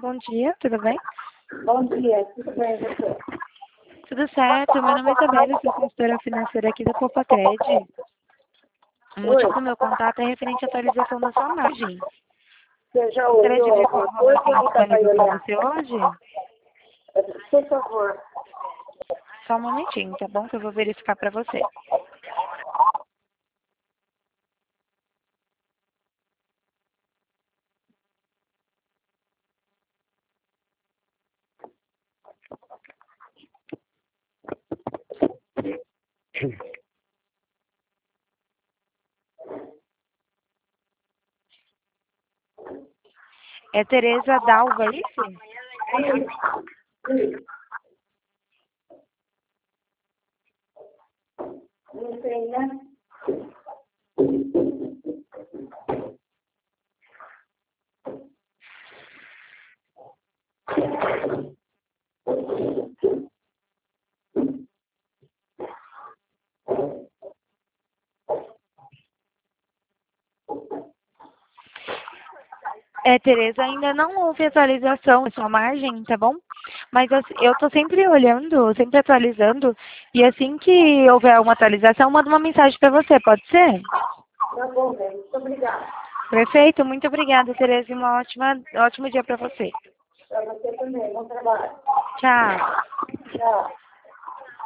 bom dia, tudo bem? Bom dia, tudo bem, você? Tudo certo, meu nome é Isabela, sou consultora financeira aqui da Copacred. O motivo do meu contato é referente à atualização da sua margem. Você já Gostaria de olhou ver qual alguma o valor coisa que eu ou ainda vai atualizo para olhar? você hoje? Por favor. Só um momentinho, tá bom? Que eu vou verificar para você. É Tereza Dalva, é isso? Não sei, né? Tereza, ainda não houve atualização da sua margem, tá bom? Mas assim, eu tô sempre olhando, sempre atualizando, e assim que houver uma atualização, eu mando uma mensagem para você, pode ser? Tá bom, bem. Muito obrigada. Perfeito, muito obrigada, Tereza, e um ótimo dia para você. Para você também. Bom trabalho. Tchau. Tchau.